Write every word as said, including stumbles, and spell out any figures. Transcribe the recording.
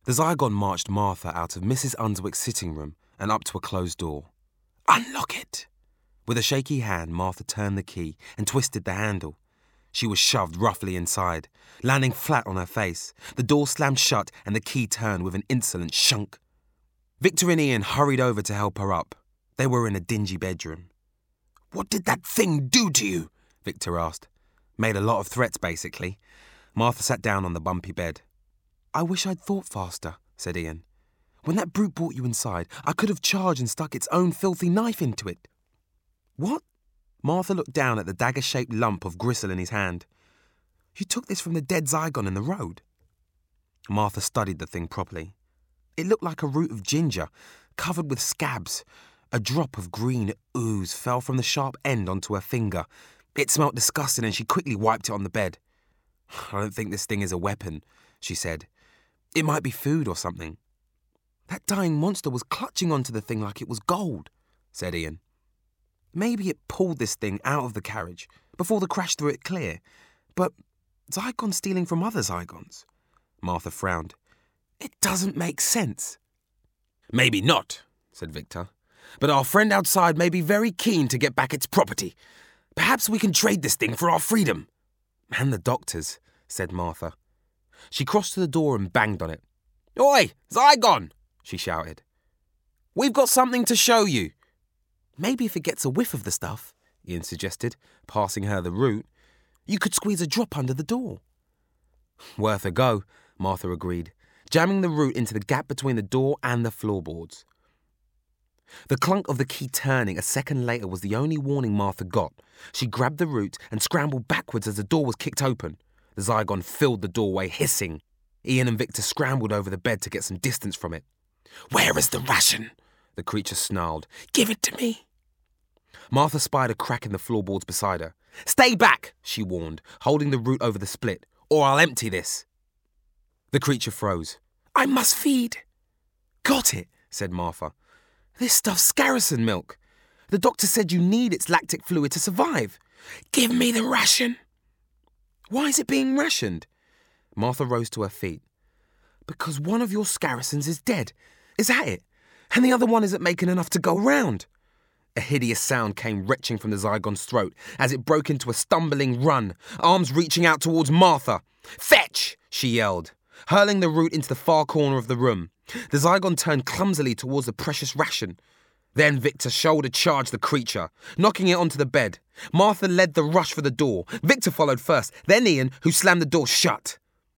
The Zygon marched Martha out of Missus Unswick's sitting room and up to a closed door. "Unlock it!" With a shaky hand, Martha turned the key and twisted the handle. She was shoved roughly inside, landing flat on her face. The door slammed shut and the key turned with an insolent shunk. Victor and Ian hurried over to help her up. They were in a dingy bedroom. "What did that thing do to you?" Victor asked. "Made a lot of threats, basically." Martha sat down on the bumpy bed. "I wish I'd thought faster," said Ian. "When that brute brought you inside, I could have charged and stuck its own filthy knife into it." "What?" Martha looked down at the dagger-shaped lump of gristle in his hand. "You took this from the dead Zygon in the road." Martha studied the thing properly. It looked like a root of ginger, covered with scabs. A drop of green ooze fell from the sharp end onto her finger. It smelt disgusting and she quickly wiped it on the bed. "I don't think this thing is a weapon," she said. "It might be food or something." "That dying monster was clutching onto the thing like it was gold," said Ian. "Maybe it pulled this thing out of the carriage before the crash threw it clear. But Zygon stealing from other Zygons?" Martha frowned. "It doesn't make sense." "Maybe not," said Victor. "But our friend outside may be very keen to get back its property. Perhaps we can trade this thing for our freedom." "And the doctor's," said Martha. She crossed to the door and banged on it. "Oi, Zygon!" she shouted. "We've got something to show you." "Maybe if it gets a whiff of the stuff," Ian suggested, passing her the root, "you could squeeze a drop under the door." "Worth a go," Martha agreed, jamming the root into the gap between the door and the floorboards. The clunk of the key turning a second later was the only warning Martha got. She grabbed the root and scrambled backwards as the door was kicked open. The Zygon filled the doorway, hissing. Ian and Victor scrambled over the bed to get some distance from it. "Where is the ration?" the creature snarled. "Give it to me." Martha spied a crack in the floorboards beside her. "Stay back," she warned, holding the root over the split, "or I'll empty this." The creature froze. "I must feed." "Got it," said Martha. "This stuff's Scarrison milk. The doctor said you need its lactic fluid to survive." "Give me the ration." "Why is it being rationed?" Martha rose to her feet. "Because one of your Scarrisons is dead. Is that it? And the other one isn't making enough to go round." A hideous sound came retching from the Zygon's throat as it broke into a stumbling run, arms reaching out towards Martha. "Fetch!" she yelled, hurling the root into the far corner of the room. The Zygon turned clumsily towards the precious ration. Then Victor shoulder charged the creature, knocking it onto the bed. Martha led the rush for the door. Victor followed first, then Ian, who slammed the door shut.